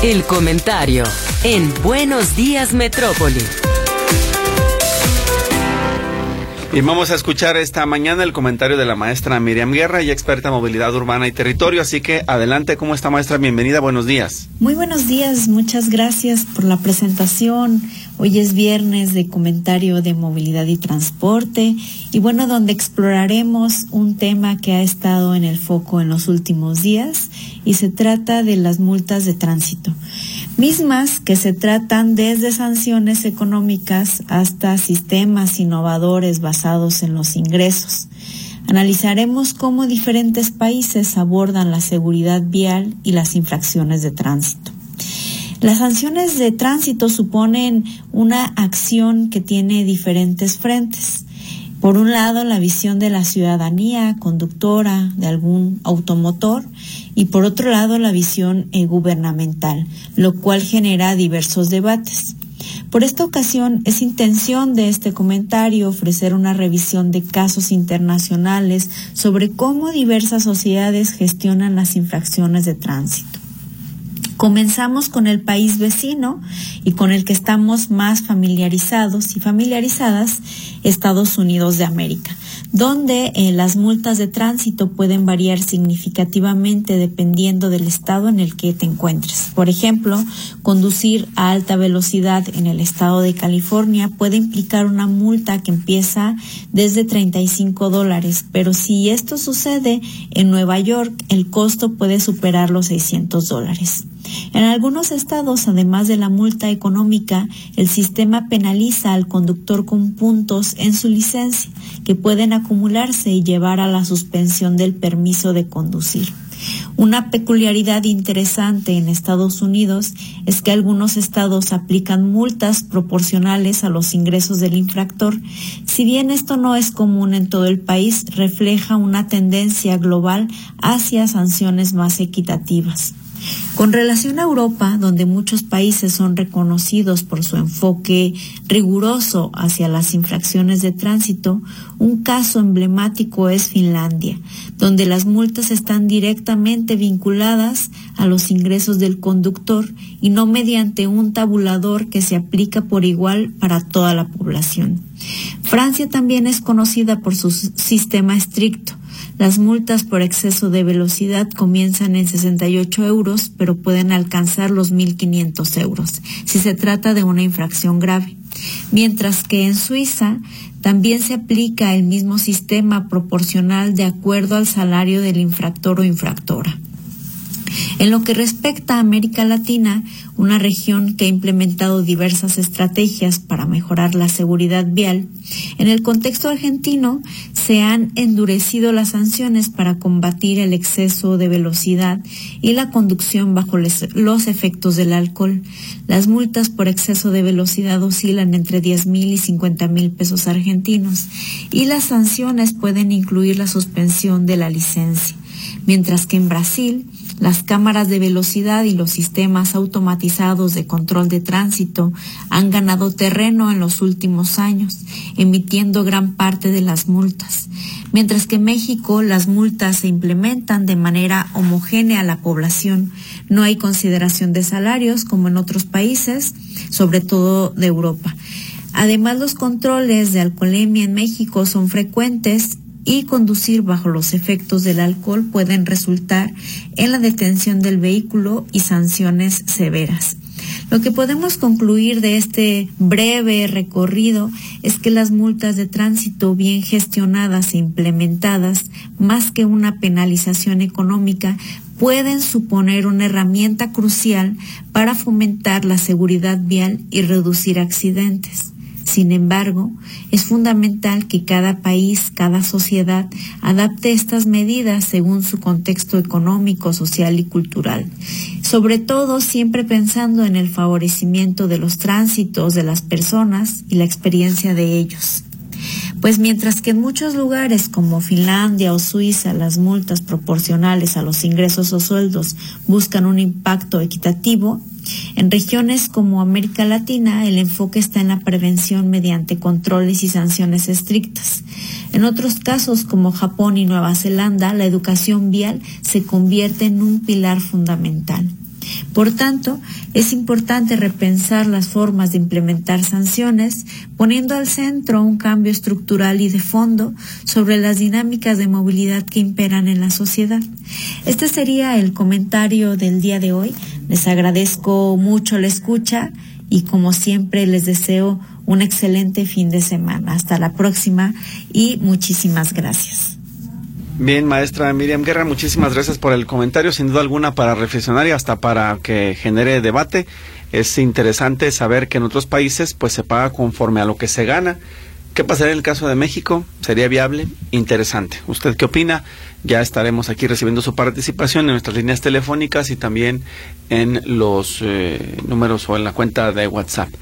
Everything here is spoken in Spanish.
El comentario en Buenos Días Metrópoli. Y vamos a escuchar esta mañana el comentario de la maestra Miriam Guerra, ella experta en movilidad urbana y territorio. Así que adelante, ¿cómo está, maestra? Bienvenida, buenos días. Muy buenos días, muchas gracias por la presentación. Hoy es viernes de comentario de movilidad y transporte y bueno, donde exploraremos un tema que ha estado en el foco en los últimos días y se trata de las multas de tránsito. Mismas que se tratan desde sanciones económicas hasta sistemas innovadores basados en los ingresos. Analizaremos cómo diferentes países abordan la seguridad vial y las infracciones de tránsito. Las sanciones de tránsito suponen una acción que tiene diferentes frentes. Por un lado, la visión de la ciudadanía conductora de algún automotor y por otro lado, la visión gubernamental, lo cual genera diversos debates. Por esta ocasión, es intención de este comentario ofrecer una revisión de casos internacionales sobre cómo diversas sociedades gestionan las infracciones de tránsito. Comenzamos con el país vecino y con el que estamos más familiarizados y familiarizadas, Estados Unidos de América, donde las multas de tránsito pueden variar significativamente dependiendo del estado en el que te encuentres. Por ejemplo, conducir a alta velocidad en el estado de California puede implicar una multa que empieza desde $35, pero si esto sucede en Nueva York, el costo puede superar los $600. En algunos estados, además de la multa económica, el sistema penaliza al conductor con puntos en su licencia, que pueden acumularse y llevar a la suspensión del permiso de conducir. Una peculiaridad interesante en Estados Unidos es que algunos estados aplican multas proporcionales a los ingresos del infractor. Si bien esto no es común en todo el país, refleja una tendencia global hacia sanciones más equitativas. Con relación a Europa, donde muchos países son reconocidos por su enfoque riguroso hacia las infracciones de tránsito, un caso emblemático es Finlandia, donde las multas están directamente vinculadas a los ingresos del conductor y no mediante un tabulador que se aplica por igual para toda la población. Francia también es conocida por su sistema estricto. Las multas por exceso de velocidad comienzan en 68 euros, pero pueden alcanzar los 1.500 euros si se trata de una infracción grave. Mientras que en Suiza también se aplica el mismo sistema proporcional de acuerdo al salario del infractor o infractora. En lo que respecta a América Latina, una región que ha implementado diversas estrategias para mejorar la seguridad vial, en el contexto argentino se han endurecido las sanciones para combatir el exceso de velocidad y la conducción bajo los efectos del alcohol. Las multas por exceso de velocidad oscilan entre 10,000 y 50,000 pesos argentinos y las sanciones pueden incluir la suspensión de la licencia. Mientras que en Brasil, las cámaras de velocidad y los sistemas automatizados de control de tránsito han ganado terreno en los últimos años, emitiendo gran parte de las multas. Mientras que en México, las multas se implementan de manera homogénea a la población. No hay consideración de salarios como en otros países, sobre todo de Europa. Además, los controles de alcoholemia en México son frecuentes y conducir bajo los efectos del alcohol pueden resultar en la detención del vehículo y sanciones severas. Lo que podemos concluir de este breve recorrido es que las multas de tránsito bien gestionadas e implementadas, más que una penalización económica, pueden suponer una herramienta crucial para fomentar la seguridad vial y reducir accidentes. Sin embargo, es fundamental que cada país, cada sociedad, adapte estas medidas según su contexto económico, social y cultural. Sobre todo, siempre pensando en el favorecimiento de los tránsitos de las personas y la experiencia de ellos. Pues mientras que en muchos lugares como Finlandia o Suiza las multas proporcionales a los ingresos o sueldos buscan un impacto equitativo, en regiones como América Latina el enfoque está en la prevención mediante controles y sanciones estrictas. En otros casos como Japón y Nueva Zelanda, la educación vial se convierte en un pilar fundamental. Por tanto, es importante repensar las formas de implementar sanciones, poniendo al centro un cambio estructural y de fondo sobre las dinámicas de movilidad que imperan en la sociedad. Este sería el comentario del día de hoy. Les agradezco mucho la escucha y, como siempre, les deseo un excelente fin de semana. Hasta la próxima y muchísimas gracias. Bien, maestra Miriam Guerra, muchísimas gracias por el comentario, sin duda alguna para reflexionar y hasta para que genere debate. Es interesante saber que en otros países pues se paga conforme a lo que se gana. ¿Qué pasaría en el caso de México? ¿Sería viable? Interesante. ¿Usted qué opina? Ya estaremos aquí recibiendo su participación en nuestras líneas telefónicas y también en los números o en la cuenta de WhatsApp.